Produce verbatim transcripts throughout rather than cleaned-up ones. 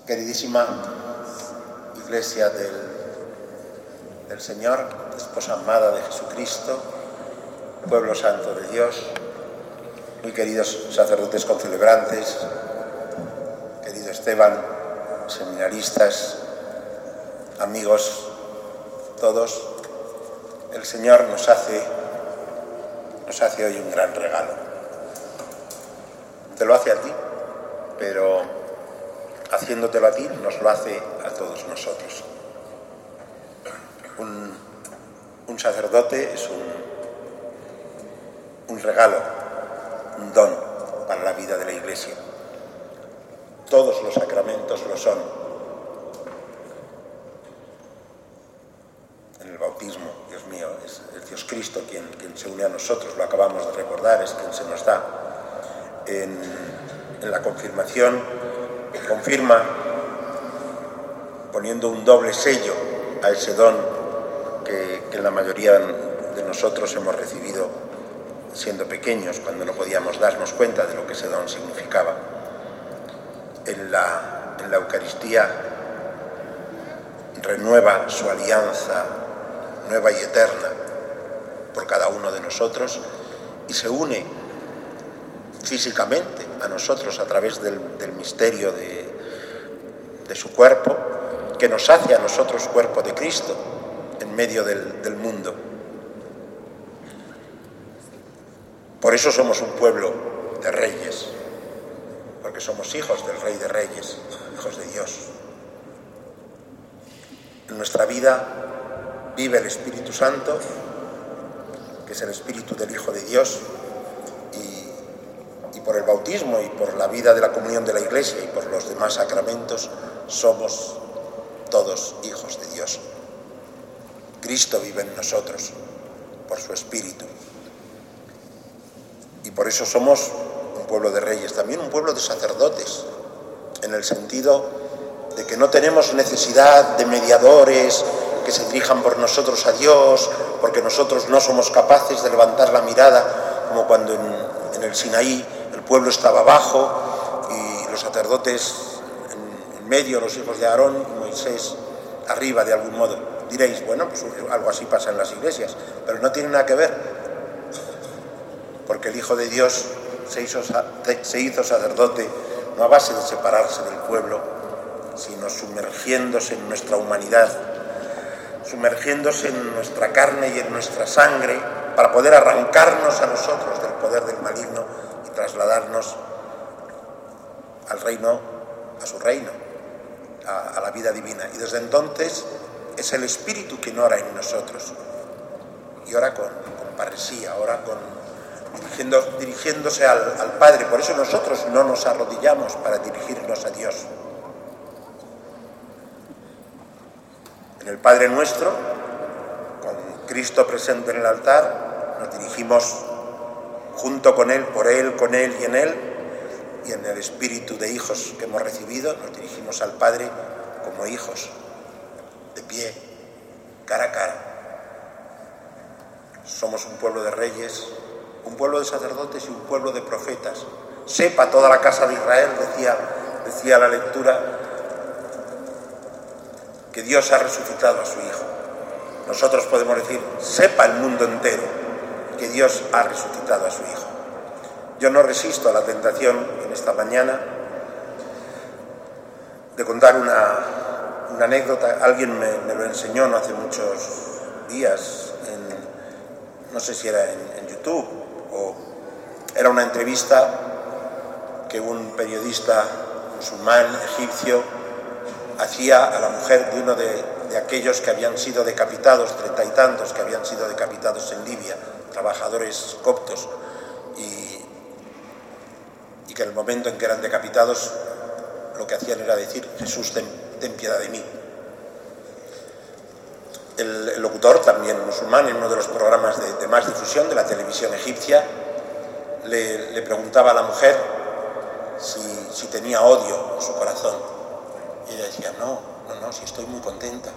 Queridísima Iglesia del, del Señor, esposa amada de Jesucristo, pueblo santo de Dios, muy queridos sacerdotes concelebrantes, querido Esteban, seminaristas, amigos, todos, el Señor nos hace, nos hace hoy un gran regalo. Te lo hace a ti, pero haciéndotelo a ti, nos lo hace a todos nosotros. Un, un sacerdote es un, un regalo, un don para la vida de la Iglesia. Todos los sacramentos lo son. En el bautismo, Dios mío, es el Dios Cristo quien, quien se une a nosotros, lo acabamos de recordar, es quien se nos da. En, en la confirmación, confirma poniendo un doble sello a ese don que, que la mayoría de nosotros hemos recibido siendo pequeños, cuando no podíamos darnos cuenta de lo que ese don significaba. En la, en la Eucaristía renueva su alianza nueva y eterna por cada uno de nosotros y se une físicamente a nosotros a través del, del misterio de, de su cuerpo, que nos hace a nosotros cuerpo de Cristo en medio del, del mundo. Por eso somos un pueblo de reyes, porque somos hijos del Rey de Reyes, hijos de Dios. En nuestra vida vive el Espíritu Santo, que es el Espíritu del Hijo de Dios, y por el bautismo y por la vida de la comunión de la Iglesia y por los demás sacramentos, somos todos hijos de Dios. Cristo vive en nosotros por su Espíritu. Y por eso somos un pueblo de reyes, también un pueblo de sacerdotes, en el sentido de que no tenemos necesidad de mediadores que se dirijan por nosotros a Dios, porque nosotros no somos capaces de levantar la mirada, como cuando en, en el Sinaí el pueblo estaba abajo y los sacerdotes en, en medio, los hijos de Aarón y Moisés arriba de algún modo. Diréis, bueno, pues algo así pasa en las iglesias, pero no tiene nada que ver, porque el Hijo de Dios se hizo, se hizo sacerdote no a base de separarse del pueblo, sino sumergiéndose en nuestra humanidad, sumergiéndose en nuestra carne y en nuestra sangre para poder arrancarnos a nosotros del poder del maligno y trasladarnos al reino, a su reino, a, a la vida divina. Y desde entonces es el Espíritu quien ora en nosotros, y ora con, con parresía, ora con, dirigiendo, dirigiéndose al, al Padre. Por eso nosotros no nos arrodillamos para dirigirnos a Dios. En el Padre Nuestro, con Cristo presente en el altar, nos dirigimos junto con Él, por Él, con Él y en Él, y en el espíritu de hijos que hemos recibido, nos dirigimos al Padre como hijos, de pie, cara a cara. Somos un pueblo de reyes, un pueblo de sacerdotes y un pueblo de profetas. Sepa toda la casa de Israel, decía, decía la lectura, que Dios ha resucitado a su Hijo. Nosotros podemos decir, sepa el mundo entero que Dios ha resucitado a su Hijo. Yo no resisto a la tentación en esta mañana de contar una, una anécdota. Alguien me, me lo enseñó no hace muchos días, en, no sé si era en, en YouTube, o era una entrevista que un periodista musulmán egipcio hacía a la mujer de uno de, de aquellos que habían sido decapitados, treinta y tantos que habían sido decapitados en Libia, trabajadores coptos, y, y que en el momento en que eran decapitados lo que hacían era decir, Jesús, ten, ten piedad de mí. El, el locutor, también musulmán, en uno de los programas de, de más difusión de la televisión egipcia, le, le preguntaba a la mujer si, si tenía odio en su corazón. Y ella decía, no, no, no, si estoy muy contenta.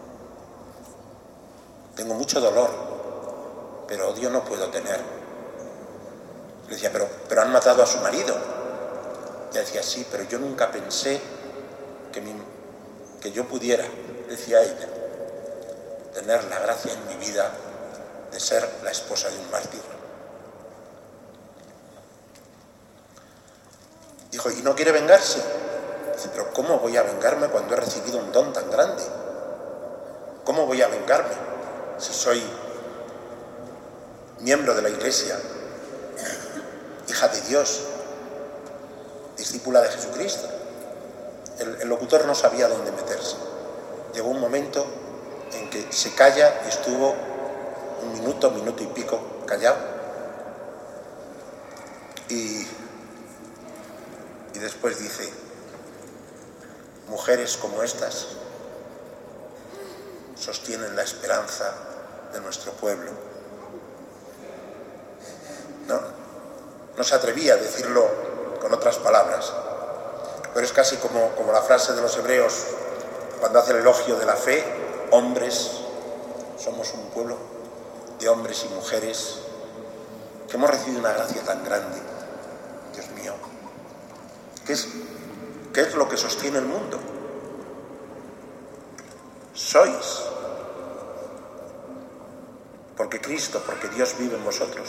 Tengo mucho dolor, pero odio no puedo tener. Le decía, pero, pero han matado a su marido. Ella decía, sí, pero yo nunca pensé que, mi, que yo pudiera, decía ella, tener la gracia en mi vida de ser la esposa de un mártir. Dijo, ¿y no quiere vengarse? Dice, pero ¿cómo voy a vengarme cuando he recibido un don tan grande? ¿Cómo voy a vengarme si soy miembro de la Iglesia, hija de Dios, discípula de Jesucristo? El, el locutor no sabía dónde meterse. Llegó un momento en que se calla y estuvo un minuto, minuto y pico callado. Y, y después dice, mujeres como estas sostienen la esperanza de nuestro pueblo. No, no se atrevía a decirlo con otras palabras, pero es casi como, como la frase de los hebreos cuando hace el elogio de la fe: hombres, somos un pueblo de hombres y mujeres que hemos recibido una gracia tan grande. Dios mío, ¿qué es, qué es lo que sostiene el mundo? Sois, porque Cristo, porque Dios vive en vosotros.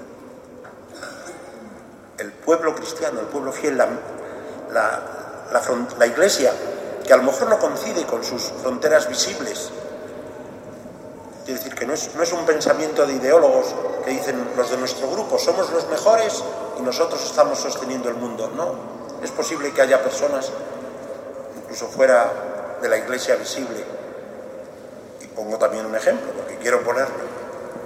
El pueblo cristiano, el pueblo fiel, la, la, la, la Iglesia, que a lo mejor no coincide con sus fronteras visibles. Quiere decir que no es, no es un pensamiento de ideólogos que dicen los de nuestro grupo, somos los mejores y nosotros estamos sosteniendo el mundo. No, es posible que haya personas, incluso fuera de la Iglesia visible, y pongo también un ejemplo, porque quiero ponerlo.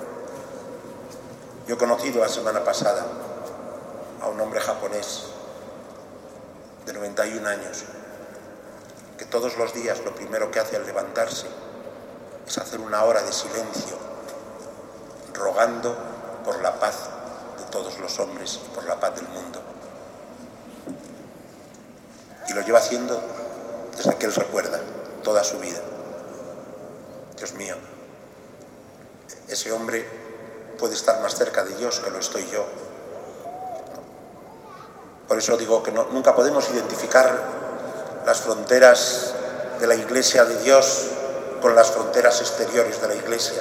Yo he conocido la semana pasada a un hombre japonés de noventa y un años, que todos los días lo primero que hace al levantarse es hacer una hora de silencio, rogando por la paz de todos los hombres y por la paz del mundo. Y lo lleva haciendo desde que él recuerda, toda su vida. Dios mío, ese hombre puede estar más cerca de Dios que lo estoy yo. Por eso digo que no, nunca podemos identificar las fronteras de la Iglesia de Dios con las fronteras exteriores de la Iglesia,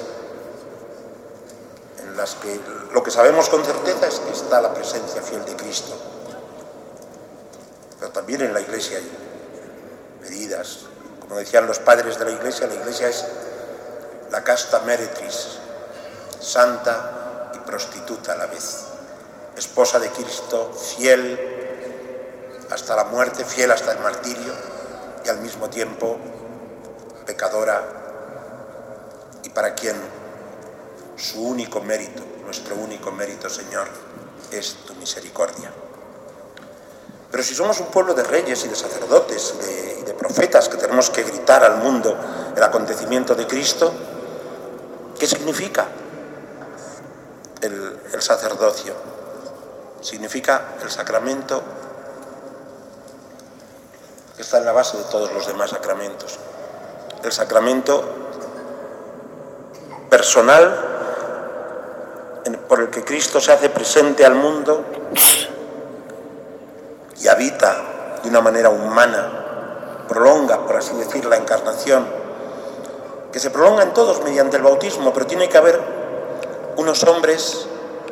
en las que lo que sabemos con certeza es que está la presencia fiel de Cristo. Pero también en la Iglesia hay medidas. Como decían los padres de la Iglesia, la Iglesia es la casta meretriz, santa y prostituta a la vez, esposa de Cristo, fiel hasta la muerte, fiel hasta el martirio, y al mismo tiempo pecadora, y para quien su único mérito, nuestro único mérito, Señor, es tu misericordia. Pero si somos un pueblo de reyes y de sacerdotes y de, y de profetas que tenemos que gritar al mundo el acontecimiento de Cristo, ¿qué significa el, el sacerdocio? Significa el sacramento que está en la base de todos los demás sacramentos. El sacramento personal por el que Cristo se hace presente al mundo y habita de una manera humana, prolonga, por así decir, la encarnación, que se prolonga en todos mediante el bautismo, pero tiene que haber unos hombres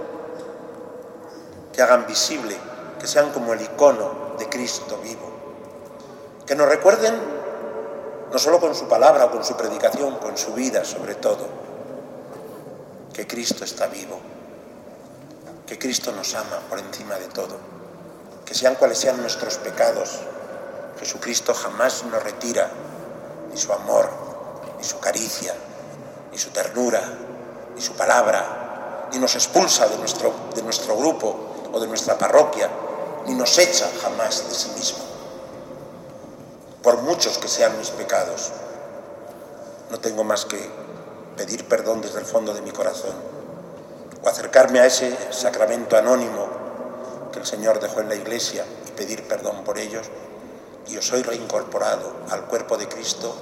que hagan visible, que sean como el icono de Cristo vivo, que nos recuerden no solo con su palabra o con su predicación, con su vida sobre todo, que Cristo está vivo, que Cristo nos ama por encima de todo, que sean cuales sean nuestros pecados, Jesucristo jamás nos retira ni su amor, ni su caricia, ni su ternura, ni su palabra, ni nos expulsa de nuestro, de nuestro grupo o de nuestra parroquia, ni nos echa jamás de sí mismo. Por muchos que sean mis pecados, no tengo más que pedir perdón desde el fondo de mi corazón o acercarme a ese sacramento anónimo que el Señor dejó en la Iglesia y pedir perdón por ellos, y yo soy reincorporado al cuerpo de Cristo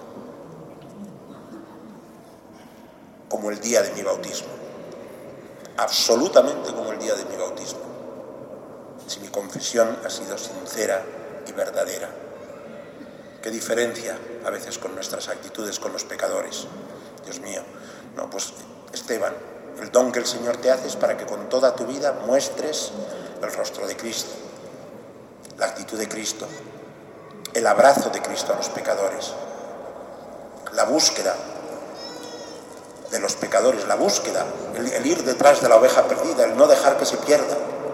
como el día de mi bautismo, absolutamente como el día de mi bautismo, si mi confesión ha sido sincera y verdadera. qué diferencia a veces con nuestras actitudes con los pecadores. Dios mío, no, pues Esteban, el don que el Señor te hace es para que con toda tu vida muestres el rostro de Cristo, la actitud de Cristo, el abrazo de Cristo a los pecadores, la búsqueda de los pecadores, la búsqueda, el, el ir detrás de la oveja perdida, el no dejar que se pierda.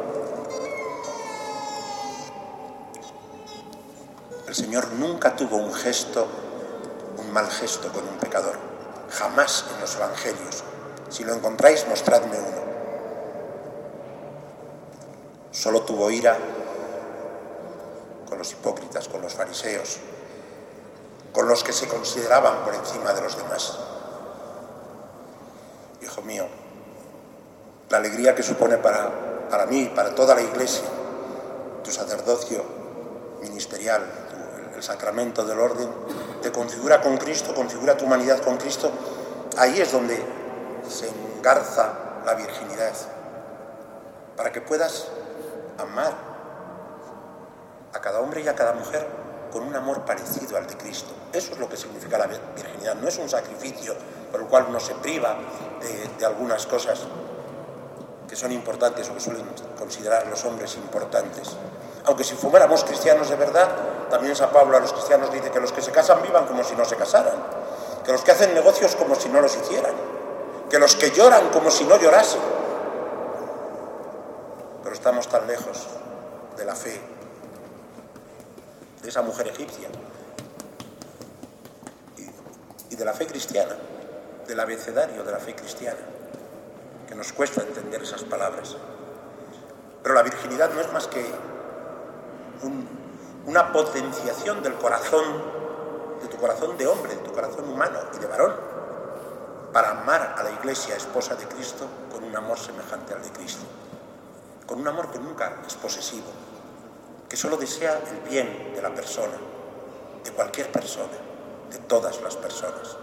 El Señor nunca tuvo un gesto, un mal gesto con un pecador, jamás en los evangelios. Si lo encontráis, mostradme uno. Solo tuvo ira con los hipócritas, con los fariseos, con los que se consideraban por encima de los demás. Hijo mío, la alegría que supone para, para mí, para toda la Iglesia, tu sacerdocio ministerial, tu, el, el sacramento del orden, te configura con Cristo, configura tu humanidad con Cristo. Ahí es donde se engarza la virginidad, para que puedas amar a cada hombre y a cada mujer con un amor parecido al de Cristo. Eso es lo que significa la virginidad. No es un sacrificio por el cual uno se priva de, de algunas cosas que son importantes o que suelen considerar los hombres importantes. Aunque si fuéramos cristianos de verdad, también San Pablo a los cristianos dice que los que se casan vivan como si no se casaran, que los que hacen negocios como si no los hicieran, que los que lloran como si no llorasen. Pero estamos tan lejos de la fe de esa mujer egipcia y, y de la fe cristiana, del abecedario de la fe cristiana, que nos cuesta entender esas palabras. Pero la virginidad no es más que un, una potenciación del corazón, de tu corazón de hombre, de tu corazón humano y de varón, para amar a la Iglesia, esposa de Cristo, con un amor semejante al de Cristo, con un amor que nunca es posesivo, que solo desea el bien de la persona, de cualquier persona, de todas las personas.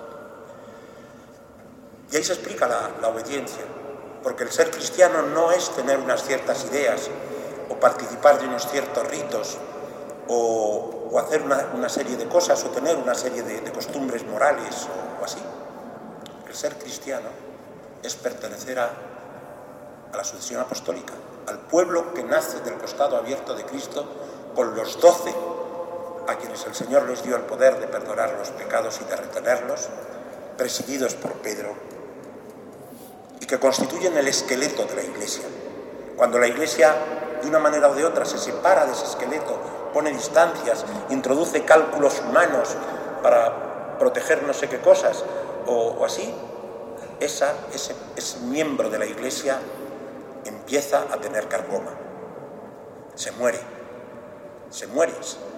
Y ahí se explica la, la obediencia, porque el ser cristiano no es tener unas ciertas ideas o participar de unos ciertos ritos o, o hacer una, una serie de cosas o tener una serie de, de costumbres morales o, o así. El ser cristiano es pertenecer a, a la sucesión apostólica, al pueblo que nace del costado abierto de Cristo, con los doce a quienes el Señor les dio el poder de perdonar los pecados y de retenerlos, presididos por Pedro, y que constituyen el esqueleto de la Iglesia. Cuando la Iglesia, de una manera o de otra, se separa de ese esqueleto, pone distancias, introduce cálculos humanos para proteger no sé qué cosas, o, o así, esa, ese, ese miembro de la Iglesia empieza a tener carcoma, se muere, se muere.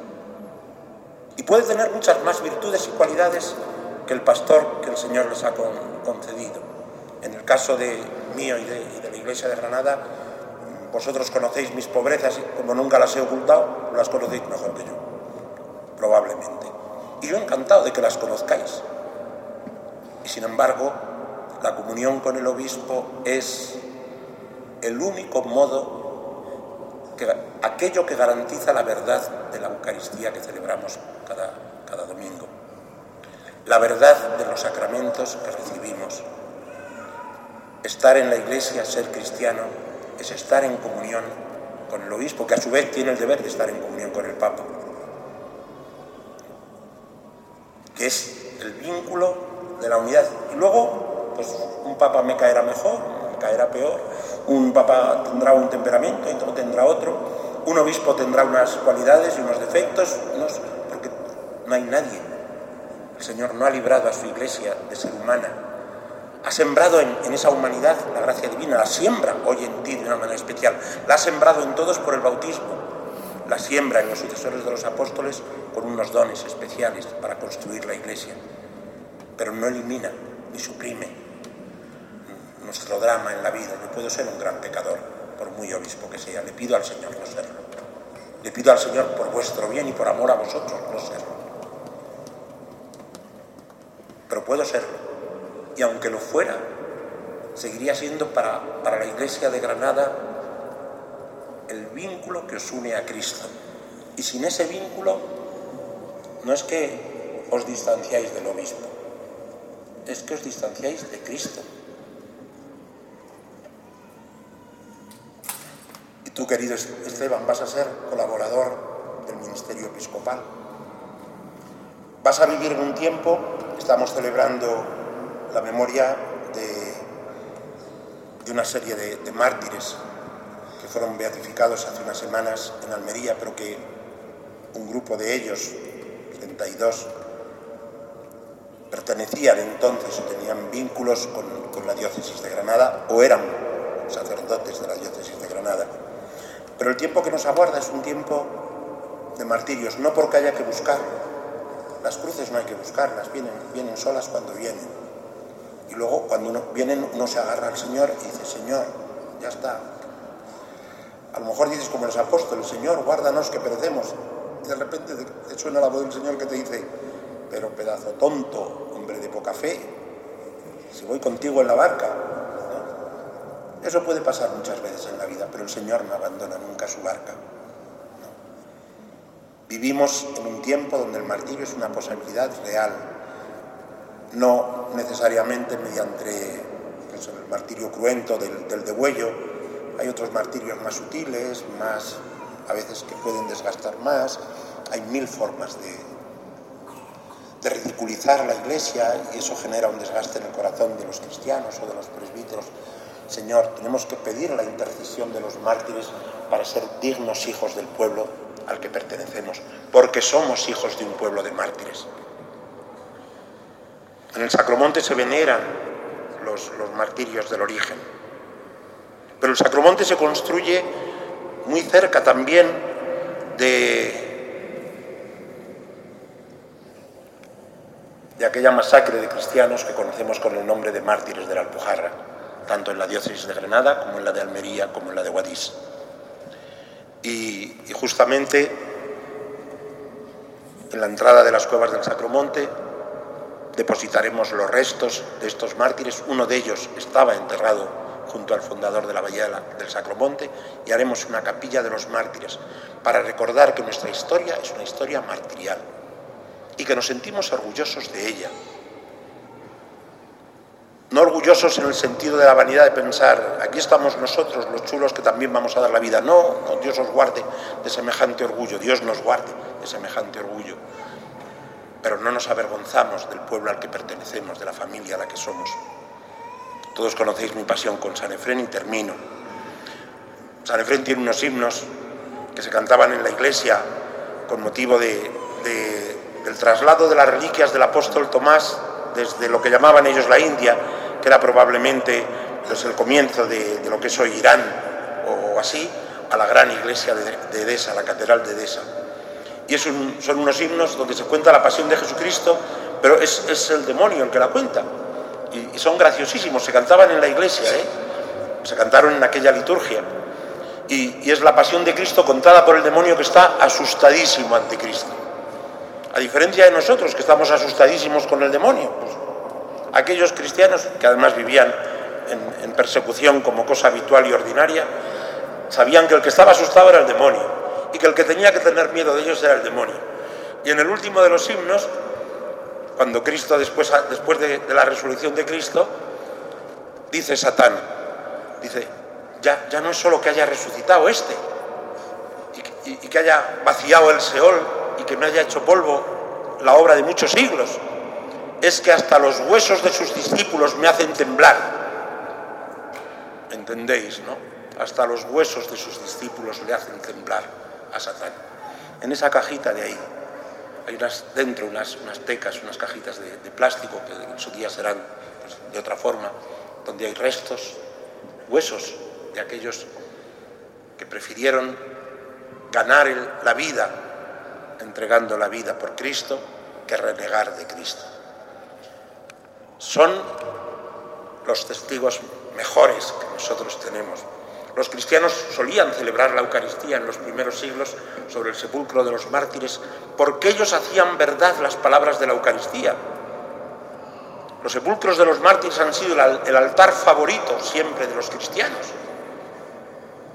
Y puede tener muchas más virtudes y cualidades que el pastor que el Señor les ha concedido. En el caso de mío y de, y de la Iglesia de Granada, vosotros conocéis mis pobrezas, como nunca las he ocultado, las conocéis mejor que yo, probablemente. Y yo encantado de que las conozcáis. Y sin embargo, la comunión con el obispo es el único modo, que, aquello que garantiza la verdad de la Eucaristía que celebramos cada, cada domingo. La verdad de los sacramentos que recibimos. Estar en la Iglesia, ser cristiano, es estar en comunión con el obispo, que a su vez tiene el deber de estar en comunión con el Papa, que es el vínculo de la unidad. Y luego, pues un Papa me caerá mejor, me caerá peor, un Papa tendrá un temperamento y otro tendrá otro, un obispo tendrá unas cualidades y unos defectos, unos, porque no hay nadie. El Señor no ha librado a su Iglesia de ser humana. Ha sembrado en, en esa humanidad la gracia divina, la siembra hoy en ti de una manera especial, la ha sembrado en todos por el bautismo, la siembra en los sucesores de los apóstoles con unos dones especiales para construir la Iglesia, pero no elimina ni suprime nuestro drama en la vida. Yo puedo ser un gran pecador, por muy obispo que sea, le pido al Señor no serlo, le pido al Señor por vuestro bien y por amor a vosotros no serlo, pero puedo serlo. Y aunque lo fuera, seguiría siendo para, para la Iglesia de Granada el vínculo que os une a Cristo. Y sin ese vínculo no es que os distanciáis del obispo, es que os distanciáis de Cristo. Y tú, querido Esteban, vas a ser colaborador del ministerio episcopal. Vas a vivir en un tiempo, estamos celebrando la memoria de, de una serie de, de mártires que fueron beatificados hace unas semanas en Almería, pero que un grupo de ellos, treinta y dos, pertenecían entonces o tenían vínculos con, con la diócesis de Granada o eran sacerdotes de la diócesis de Granada. Pero el tiempo que nos aguarda es un tiempo de martirios, no porque haya que buscarlo. Las cruces no hay que buscarlas, vienen, vienen solas cuando vienen. Y luego cuando uno, vienen uno se agarra al Señor y dice, Señor, ya está. A lo mejor dices como los apóstoles, Señor, guárdanos que perecemos. Y de repente te suena la voz del Señor que te dice, pero pedazo tonto, hombre de poca fe, si voy contigo en la barca. ¿No? Eso puede pasar muchas veces en la vida, pero el Señor no abandona nunca su barca. Vivimos en un tiempo donde el martirio es una posibilidad real, no necesariamente mediante pues, el martirio cruento del, del degüello. Hay otros martirios más sutiles, más, a veces que pueden desgastar más. Hay mil formas de, de ridiculizar la Iglesia y eso genera un desgaste en el corazón de los cristianos o de los presbíteros. Señor, tenemos que pedir la intercesión de los mártires para ser dignos hijos del pueblo al que pertenecemos, porque somos hijos de un pueblo de mártires. En el Sacromonte se veneran los, los martirios del origen, pero el Sacromonte se construye muy cerca también de, de aquella masacre de cristianos que conocemos con el nombre de mártires de la Alpujarra, tanto en la diócesis de Granada como en la de Almería como en la de Guadix. Y, y justamente en la entrada de las cuevas del Sacromonte depositaremos los restos de estos mártires. Uno de ellos estaba enterrado junto al fundador de la Bahía del Sacromonte y haremos una capilla de los mártires para recordar que nuestra historia es una historia martirial y que nos sentimos orgullosos de ella. No orgullosos en el sentido de la vanidad de pensar, aquí estamos nosotros, los chulos, que también vamos a dar la vida. No, no, Dios os guarde de semejante orgullo, Dios nos guarde de semejante orgullo. Pero no nos avergonzamos del pueblo al que pertenecemos, de la familia a la que somos. Todos conocéis mi pasión con San Efrén y termino. San Efrén tiene unos himnos que se cantaban en la iglesia con motivo de, de, del traslado de las reliquias del apóstol Tomás desde lo que llamaban ellos la India, que era probablemente pues, el comienzo de, de lo que es hoy Irán o así, a la gran iglesia de, de Edesa, la catedral de Edesa. Y es un, son unos himnos donde se cuenta la pasión de Jesucristo, pero es, es el demonio el que la cuenta. Y, y son graciosísimos, se cantaban en la iglesia, ¿eh? Se cantaron en aquella liturgia. Y, y es la pasión de Cristo contada por el demonio que está asustadísimo ante Cristo. A diferencia de nosotros, que estamos asustadísimos con el demonio, pues, aquellos cristianos que además vivían en, en persecución como cosa habitual y ordinaria, sabían que el que estaba asustado era el demonio y que el que tenía que tener miedo de ellos era el demonio. Y en el último de los himnos, cuando Cristo, después, después de, de la resurrección de Cristo, dice Satán, dice, ya, ya no es solo que haya resucitado este y, y, y que haya vaciado el Seol y que me haya hecho polvo la obra de muchos siglos, es que hasta los huesos de sus discípulos me hacen temblar. ¿Entendéis, no? Hasta los huesos de sus discípulos le hacen temblar a Satán. En esa cajita de ahí hay unas, dentro unas, unas tecas, unas cajitas de, de plástico que en su día serán pues, de otra forma, donde hay restos, huesos de aquellos que prefirieron ganar el, la vida entregando la vida por Cristo que renegar de Cristo. Son los testigos mejores que nosotros tenemos. Los cristianos solían celebrar la Eucaristía en los primeros siglos sobre el sepulcro de los mártires porque ellos hacían verdad las palabras de la Eucaristía. Los sepulcros de los mártires han sido el altar favorito siempre de los cristianos,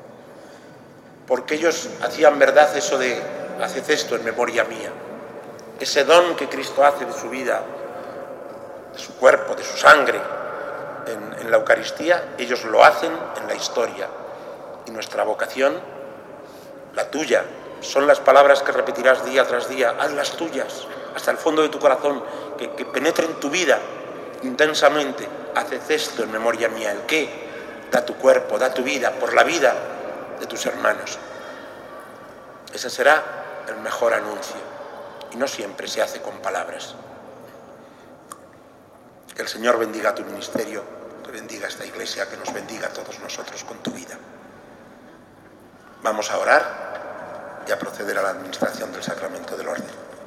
porque ellos hacían verdad eso de haced esto en memoria mía. ese don que Cristo hace de su vida, de su cuerpo, de su sangre en, en la Eucaristía, ellos lo hacen en la historia. Y nuestra vocación, la tuya, son las palabras que repetirás día tras día, hazlas tuyas, hasta el fondo de tu corazón, que, que penetren tu vida intensamente. Haced esto en memoria mía. ¿El qué? Da tu cuerpo, da tu vida, por la vida de tus hermanos. Ese será el mejor anuncio, y no siempre se hace con palabras. Que el Señor bendiga tu ministerio, que bendiga esta Iglesia, que nos bendiga a todos nosotros con tu vida. Vamos a orar y a proceder a la administración del sacramento del orden.